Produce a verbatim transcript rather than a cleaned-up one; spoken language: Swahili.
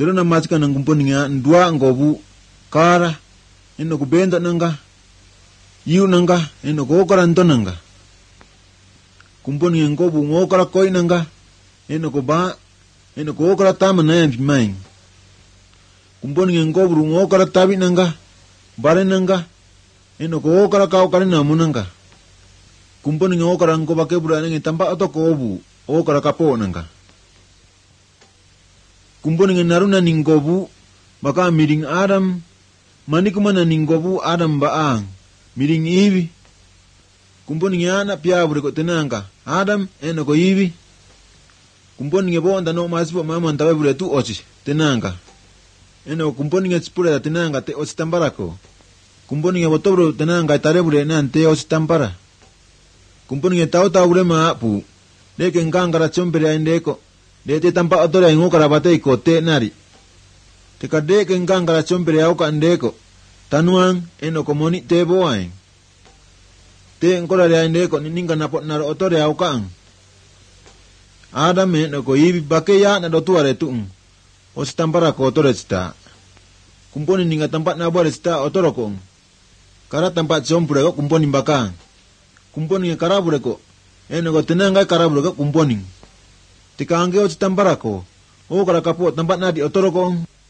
Tero na matika ng kumponinga ndua ngobu kara eno kubenda nanga yu nanga eno kokara ntonanga. Kumponinga ngobu ngokara koi nanga eno koba eno kokara tama na yampi maing. Kumponinga ngobu ngokara tabi nanga bare nanga eno kokara kaukari namu nanga. Kumponinga ngokara ngoba kebura nenge tampa otoko obu okara kapo nanga. Kumponinga naruna ningobu baka miring Adam manikumana ningobu Adam baang miring ibi. Kumponinga ana pia bure ko tenanga Adam eno ko ibi. Kumponinga bonda no masipo mama ntawe bure tu ochi tenanga. Eno kumponinga spura tenanga te ochi tambarako. Kumponinga botobro tenanga tare bure nante ochi tampara. Kumponinga tau tau bure maapu. Deke ngangara chompere indeko. Dete tampa otora ingokara batei ko te nari. Teka deke ngangara chompere auka ndeko. Tanuang eno komoni te boaing. Te ngora rea indeko nininga napot naro otore aukaang. Adam eno ko ibi bakeya na dotuare tuung. O sitampara ko otore sita. Kumponi ninga tempat nabuare sita otoro kong. Kara tempat chompure ko kumponi bakaang. Kumponi nga karabure ko. Eno ko tenanga karabure ko kumponi. Tika angge o sitampara ko. O kara kapo tempat nadi otoro kong.